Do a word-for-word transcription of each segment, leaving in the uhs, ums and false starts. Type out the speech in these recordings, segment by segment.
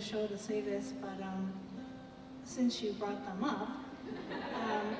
show to say this, but um, since you brought them up, um,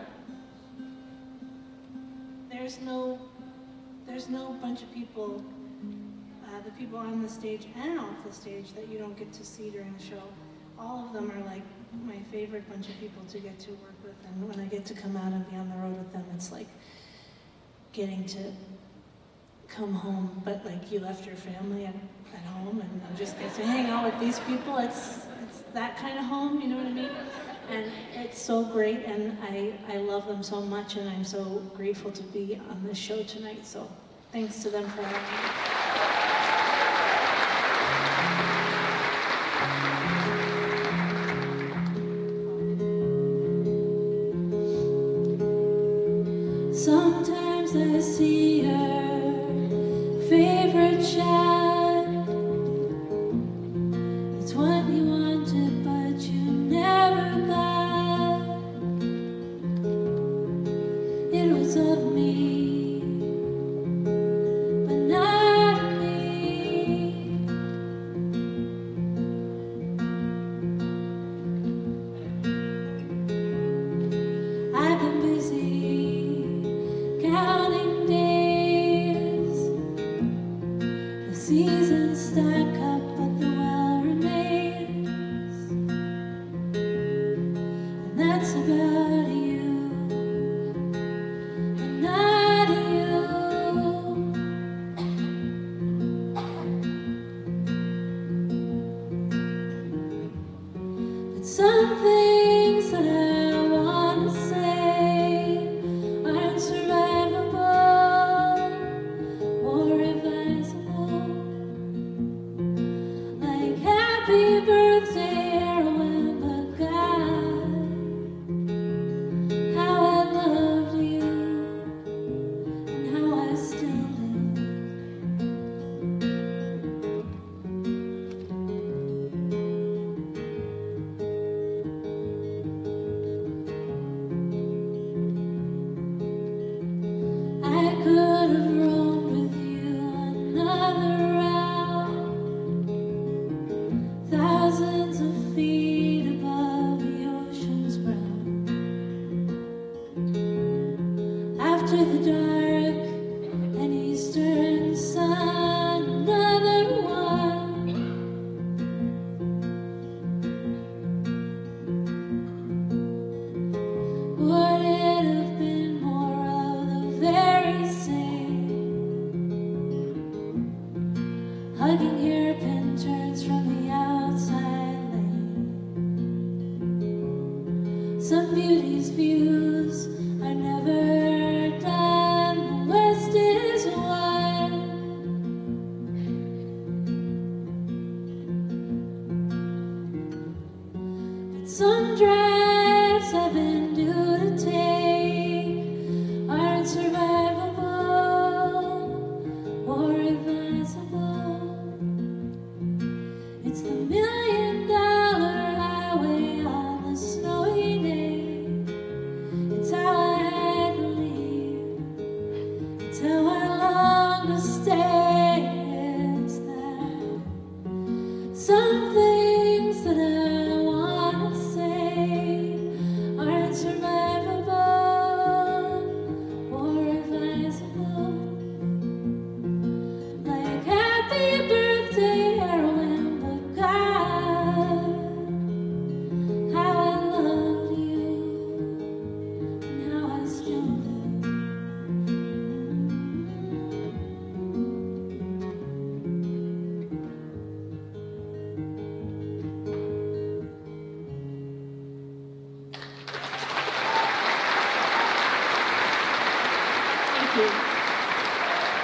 there's no, there's no bunch of people, uh, the people on the stage and off the stage that you don't get to see during the show. All of them are like my favorite bunch of people to get to work with, and when I get to come out and be on the road with them, it's like getting to come home, but like you left your family at, at home and you just get to hang out with these people. It's, it's that kind of home, you know what I mean? And it's so great, and I, I love them so much, and I'm so grateful to be on this show tonight, so thanks to them for having me. Sometimes I see her favorite child. It's what you wanted, but you never got. It was of me, but not me. I've been busy counting days. The seasons stack up, but the well remains. And that's about you, and not you. But some things that I want to say aren't survivable or revisable. Like happy birthday, heroin, but God, how I loved you and how I still do. I could have roamed with you another round, thousands of feet above the ocean's ground. After the dark